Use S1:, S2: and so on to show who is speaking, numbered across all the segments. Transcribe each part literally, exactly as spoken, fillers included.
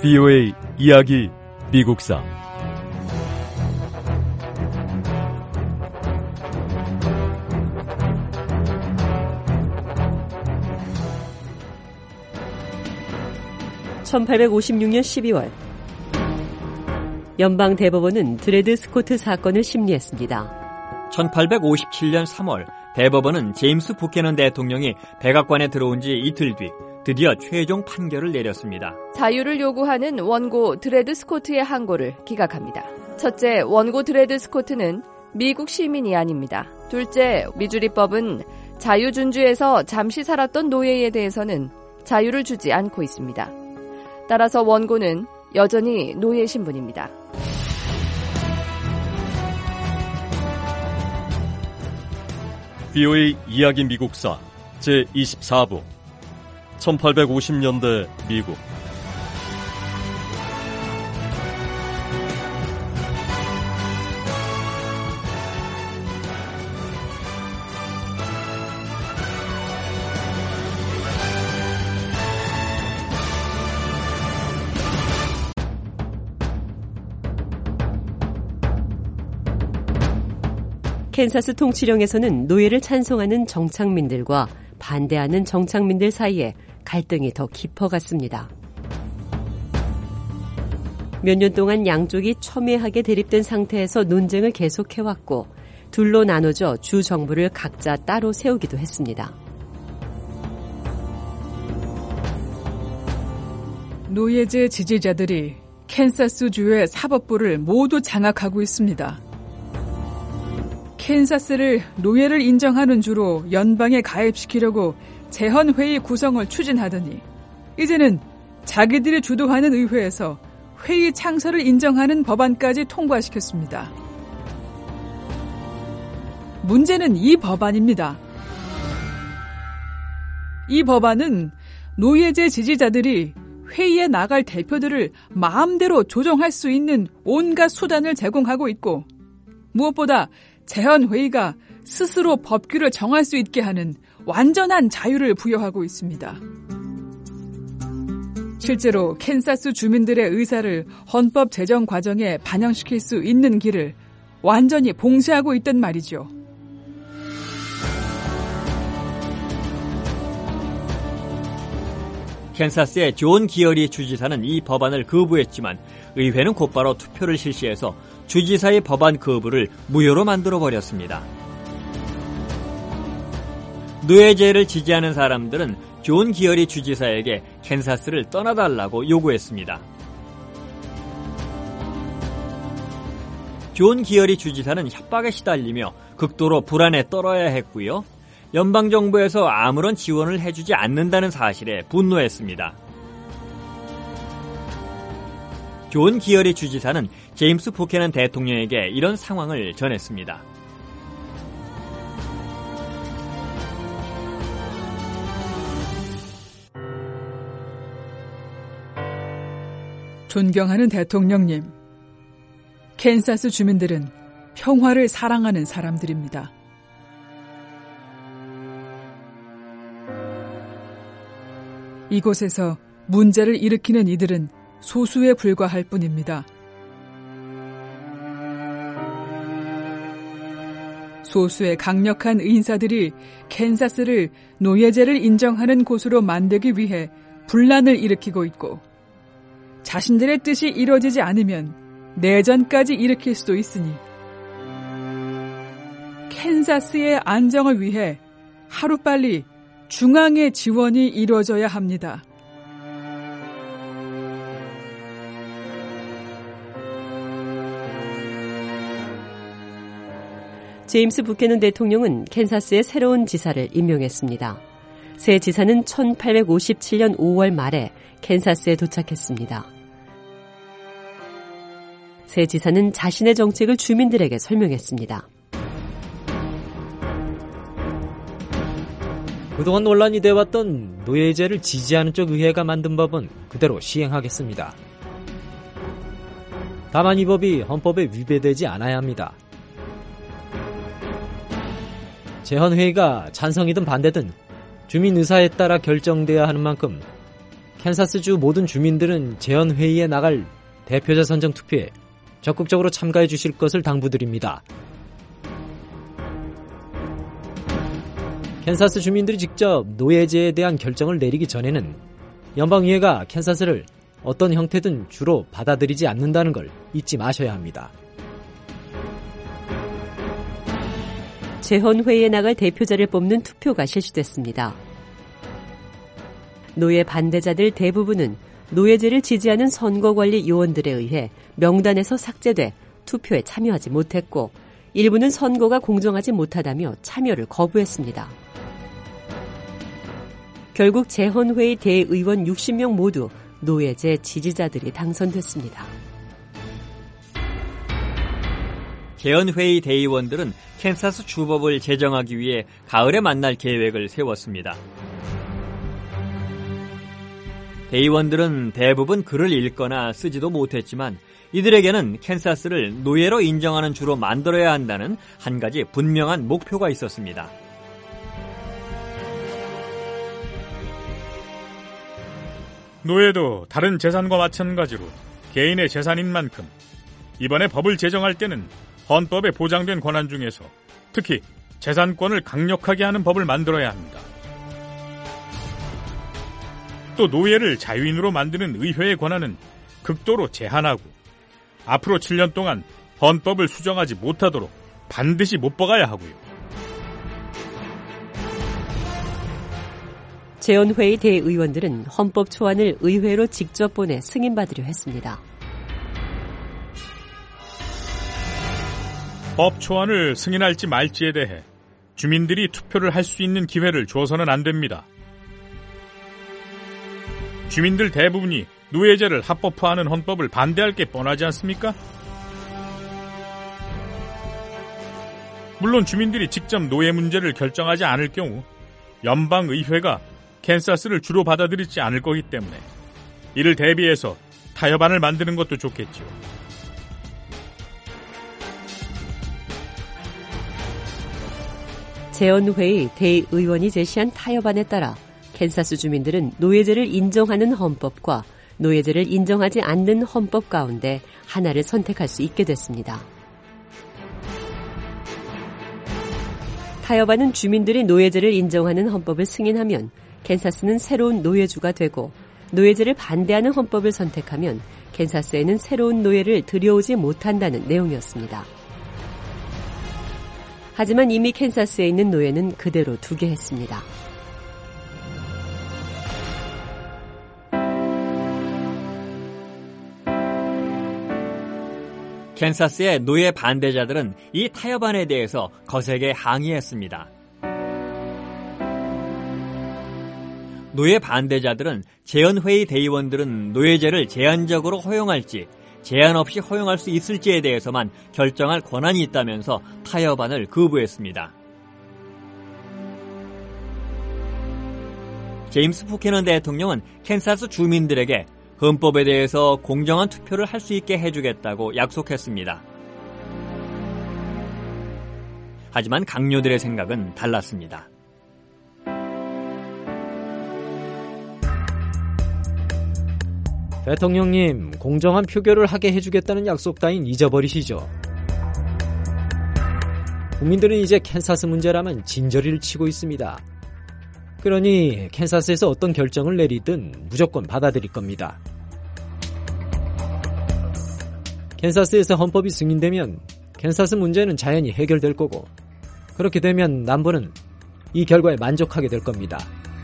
S1: 비오에이 이야기 미국사
S2: 천팔백오십육 년 십이월 연방 대법원은 드레드 스코트 사건을 심리했습니다.
S3: 천팔백오십칠 년 삼월 대법원은 제임스 부캐넌 대통령이 백악관에 들어온 지 이틀 뒤 드디어 최종 판결을 내렸습니다.
S4: 자유를 요구하는 원고 드레드 스코트의 항고를 기각합니다. 첫째, 원고 드레드 스코트는 미국 시민이 아닙니다. 둘째, 미주리법은 자유준주에서 잠시 살았던 노예에 대해서는 자유를 주지 않고 있습니다. 따라서 원고는 여전히 노예 신분입니다.
S1: 비오에이 이야기 미국사 제이십사 부 천팔백오십 년대 미국.
S2: 캔사스 통치령에서는 노예를 찬성하는 정착민들과 반대하는 정착민들 사이에 갈등이 더 깊어갔습니다. 몇 년 동안 양쪽이 첨예하게 대립된 상태에서 논쟁을 계속해왔고 둘로 나눠져 주 정부를 각자 따로 세우기도 했습니다.
S5: 노예제 지지자들이 캔사스주의 사법부를 모두 장악하고 있습니다. 캔사스를 노예를 인정하는 주로 연방에 가입시키려고 재헌회의 구성을 추진하더니 이제는 자기들이 주도하는 의회에서 회의 창설을 인정하는 법안까지 통과시켰습니다. 문제는 이 법안입니다. 이 법안은 노예제 지지자들이 회의에 나갈 대표들을 마음대로 조정할 수 있는 온갖 수단을 제공하고 있고 무엇보다 재헌회의가 스스로 법규를 정할 수 있게 하는 완전한 자유를 부여하고 있습니다. 실제로 캔사스 주민들의 의사를 헌법 제정 과정에 반영시킬 수 있는 길을 완전히 봉쇄하고 있단 말이죠.
S3: 캔사스의 존 기어리 주지사는 이 법안을 거부했지만 의회는 곧바로 투표를 실시해서 주지사의 법안 거부를 무효로 만들어버렸습니다. 노예제를 지지하는 사람들은 존 기어리 주지사에게 캔사스를 떠나달라고 요구했습니다. 존 기어리 주지사는 협박에 시달리며 극도로 불안에 떨어야 했고요. 연방정부에서 아무런 지원을 해주지 않는다는 사실에 분노했습니다. 존 기어리 주지사는 제임스 부캐넌 대통령에게 이런 상황을 전했습니다.
S5: 존경하는 대통령님, 캔사스 주민들은 평화를 사랑하는 사람들입니다. 이곳에서 문제를 일으키는 이들은 소수에 불과할 뿐입니다. 소수의 강력한 인사들이 캔사스를 노예제를 인정하는 곳으로 만들기 위해 분란을 일으키고 있고 자신들의 뜻이 이루어지지 않으면 내전까지 일으킬 수도 있으니 캔사스의 안정을 위해 하루빨리 중앙의 지원이 이루어져야 합니다.
S2: 제임스 부캐넌 대통령은 캔사스의 새로운 지사를 임명했습니다. 새 지사는 천팔백오십칠 년 오월 말에 캔사스에 도착했습니다. 새 지사는 자신의 정책을 주민들에게 설명했습니다.
S6: 그동안 논란이 돼왔던 노예제를 지지하는 쪽 의회가 만든 법은 그대로 시행하겠습니다. 다만 이 법이 헌법에 위배되지 않아야 합니다. 재헌회의가 찬성이든 반대든 주민 의사에 따라 결정돼야 하는 만큼 캔사스주 모든 주민들은 재헌회의에 나갈 대표자 선정 투표에 적극적으로 참가해 주실 것을 당부드립니다. 캔사스 주민들이 직접 노예제에 대한 결정을 내리기 전에는 연방의회가 캔사스를 어떤 형태든 주로 받아들이지 않는다는 걸 잊지 마셔야 합니다.
S2: 재헌회의에 나갈 대표자를 뽑는 투표가 실시됐습니다. 노예 반대자들 대부분은 노예제를 지지하는 선거관리 요원들에 의해 명단에서 삭제돼 투표에 참여하지 못했고, 일부는 선거가 공정하지 못하다며 참여를 거부했습니다. 결국 재헌회의 대의원 육십 명 모두 노예제 지지자들이 당선됐습니다.
S3: 재헌회의 대의원들은 캔사스 주법을 제정하기 위해 가을에 만날 계획을 세웠습니다. 대의원들은 대부분 글을 읽거나 쓰지도 못했지만 이들에게는 캔사스를 노예로 인정하는 주로 만들어야 한다는 한 가지 분명한 목표가 있었습니다.
S7: 노예도 다른 재산과 마찬가지로 개인의 재산인 만큼 이번에 법을 제정할 때는 헌법에 보장된 권한 중에서 특히 재산권을 강력하게 하는 법을 만들어야 합니다. 또 노예를 자유인으로 만드는 의회의 권한은 극도로 제한하고 앞으로 칠 년 동안 헌법을 수정하지 못하도록 반드시 못 박아야 하고요.
S2: 재헌회의 대의원들은 헌법 초안을 의회로 직접 보내 승인받으려 했습니다.
S7: 법 초안을 승인할지 말지에 대해 주민들이 투표를 할 수 있는 기회를 줘서는 안 됩니다. 주민들 대부분이 노예제를 합법화하는 헌법을 반대할 게 뻔하지 않습니까? 물론 주민들이 직접 노예 문제를 결정하지 않을 경우 연방의회가 캔사스를 주로 받아들이지 않을 거기 때문에 이를 대비해서 타협안을 만드는 것도 좋겠지요.
S2: 재헌회의 대의원이 제시한 타협안에 따라 캔사스 주민들은 노예제를 인정하는 헌법과 노예제를 인정하지 않는 헌법 가운데 하나를 선택할 수 있게 됐습니다. 타협안은 주민들이 노예제를 인정하는 헌법을 승인하면 캔사스는 새로운 노예주가 되고, 노예제를 반대하는 헌법을 선택하면 캔사스에는 새로운 노예를 들여오지 못한다는 내용이었습니다. 하지만 이미 캔사스에 있는 노예는 그대로 두게 했습니다.
S3: 캔사스의 노예 반대자들은 이 타협안에 대해서 거세게 항의했습니다. 노예 반대자들은 재헌회의 대의원들은 노예제를 제한적으로 허용할지 제한 없이 허용할 수 있을지에 대해서만 결정할 권한이 있다면서 타협안을 거부했습니다. 제임스 부캐넌 대통령은 캔사스 주민들에게 헌법에 대해서 공정한 투표를 할 수 있게 해주겠다고 약속했습니다. 하지만 강요들의 생각은 달랐습니다.
S6: 대통령님, 공정한 표결을 하게 해주겠다는 약속 따윈 잊어버리시죠. 국민들은 이제 캔사스 문제라면 진저리를 치고 있습니다. 그러니 캔사스에서 어떤 결정을 내리든 무조건 받아들일 겁니다. 캔사스에서 헌법이 승인되면 캔사스 문제는 자연히 해결될 거고, 그렇게 되면 남부는 이 결과에 만족하게 될 겁니다.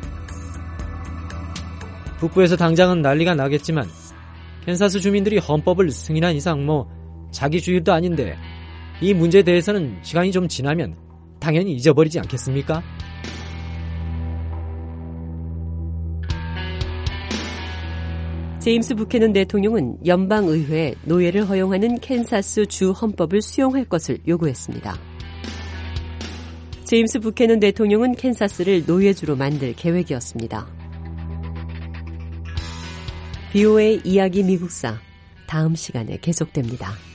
S6: 북부에서 당장은 난리가 나겠지만 캔사스 주민들이 헌법을 승인한 이상 뭐 자기 주일도 아닌데 이 문제에 대해서는 시간이 좀 지나면 당연히 잊어버리지 않겠습니까?
S2: 제임스 부캐넌 대통령은 연방의회에 노예를 허용하는 캔사스 주 헌법을 수용할 것을 요구했습니다. 제임스 부캐넌 대통령은 캔사스를 노예주로 만들 계획이었습니다. 비오에이 이야기 미국사, 다음 시간에 계속됩니다.